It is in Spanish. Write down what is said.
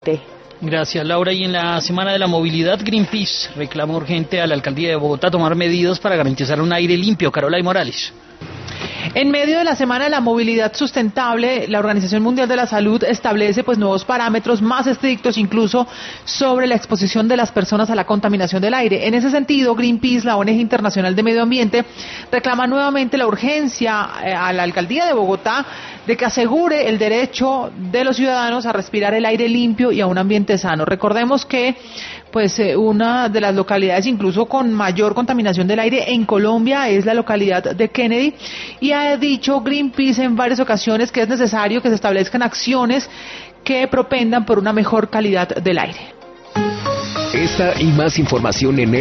Gracias, Laura. Y en la Semana de la Movilidad, Greenpeace reclama urgente a la Alcaldía de Bogotá tomar medidas para garantizar un aire limpio. Carola y Morales. En medio de la Semana de la Movilidad Sustentable, la Organización Mundial de la Salud establece nuevos parámetros más estrictos incluso sobre la exposición de las personas a la contaminación del aire. En ese sentido, Greenpeace, la ONG Internacional de Medio Ambiente, reclama nuevamente la urgencia a la Alcaldía de Bogotá de que asegure el derecho de los ciudadanos a respirar el aire limpio y a un ambiente sano. Recordemos que una de las localidades incluso con mayor contaminación del aire en Colombia es la localidad de Kennedy, y ha dicho Greenpeace en varias ocasiones que es necesario que se establezcan acciones que propendan por una mejor calidad del aire. Esta y más información en